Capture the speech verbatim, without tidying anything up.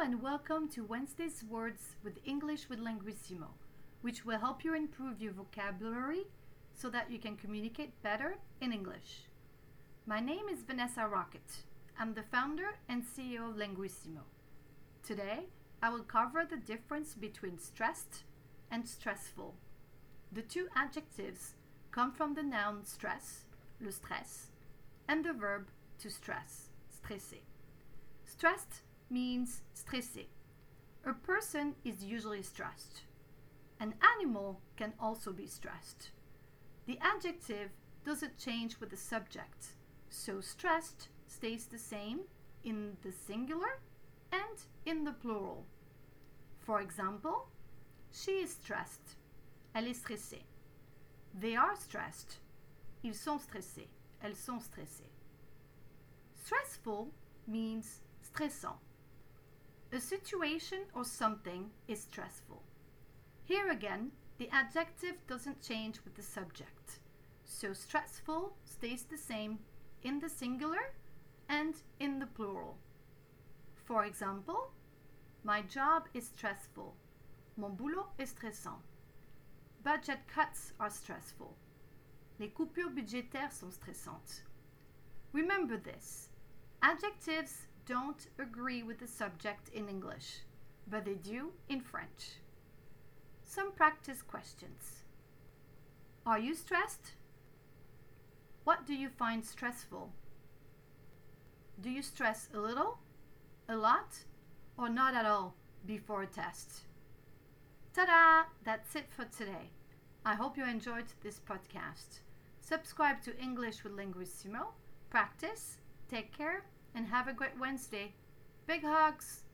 and welcome to Wednesday's Words with English with Linguissimo, which will help you improve your vocabulary so that you can communicate better in English. My name is Vanessa Rocket. I'm the founder and C E O of Linguissimo. Today, I will cover the difference between stressed and stressful. The two adjectives come from the noun stress, le stress, and the verb to stress, stresser. Stressed means stressé. A person is usually stressed. An animal can also be stressed. The adjective doesn't change with the subject, so stressed stays the same in the singular and in the plural. For example, she is stressed. Elle est stressée. They are stressed. Ils sont stressés. Elles sont stressées. Stressful means stressant. A situation or something is stressful. Here again, the adjective doesn't change with the subject, so stressful stays the same in the singular and in the plural. For example, my job is stressful. Mon boulot est stressant. Budget cuts are stressful. Les coupures budgétaires sont stressantes. Remember this. Adjectives don't agree with the subject in English, but they do in French. Some practice questions. Are you stressed? What do you find stressful? Do you stress a little, a lot, or not at all before a test? Ta-da! That's it for today. I hope you enjoyed this podcast. Subscribe to English with Linguissimo, practice, take care, and have a great Wednesday. Big hugs!